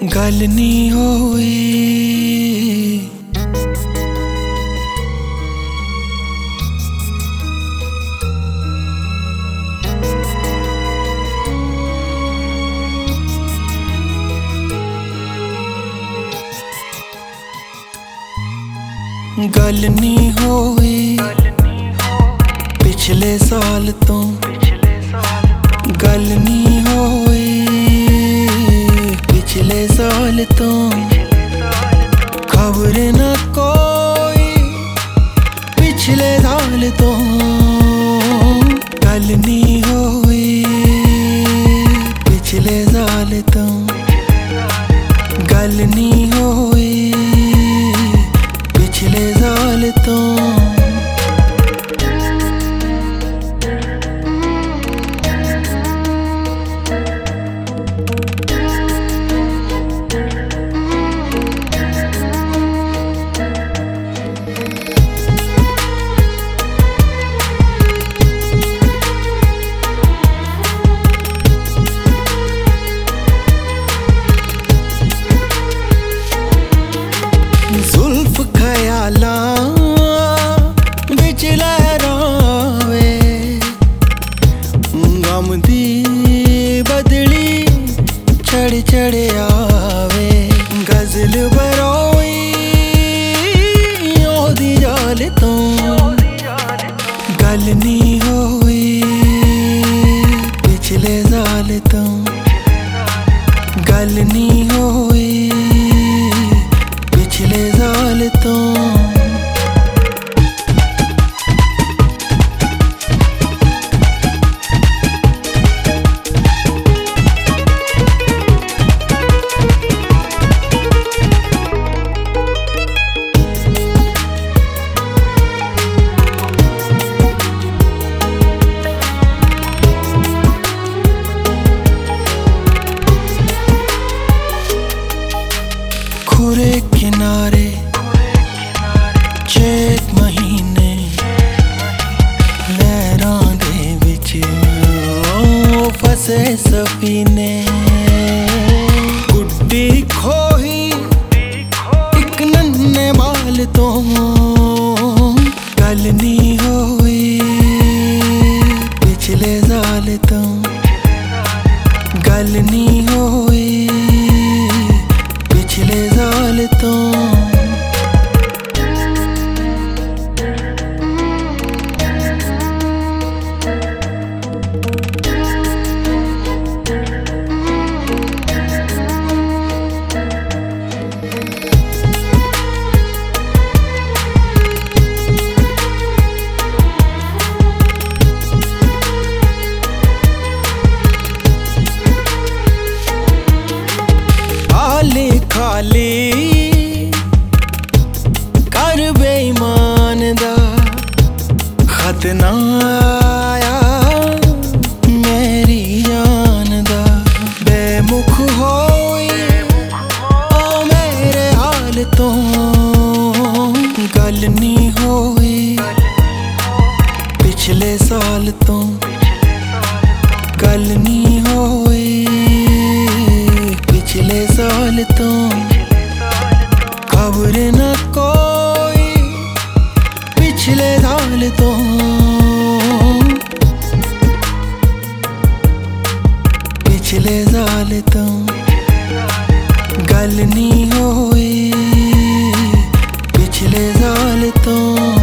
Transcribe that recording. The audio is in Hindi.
गल नहीं होई। गल नहीं होई पिछले साल तो, गल नहीं होई पिछले साल तो, खबर ना कोई पिछले साल तो। गल नहीं होई पिछले साल तो, गल नहीं होई पिछले साल तो। जुल्फ ख्यालां विच लहरावे, गम दी बदली चढ़ चढ़ आवे। गजल बरोई ओदी जाल तो, गल नहीं होई पिछले साल तो, गल नहीं होई पिछले साल तो। खुरे किनारे चेत महीने लहरां दे विच फसे सफीने। गुड्डी खोही इक नन्हे बाल तो, गल नहीं होई पिछले साल तो, गल नहीं होई पिछले साल तो। खाली कर बेईमान दा खत ना आया मेरी जान दा। बेमुख होई ओ मेरे हाल तो, गल नहीं होई पिछले साल तो, गल नहीं होई पिछले साल तो। खबर ना कोई पिछले साल तो, पिछले साल तो। गल नहीं होई पिछले साल तो।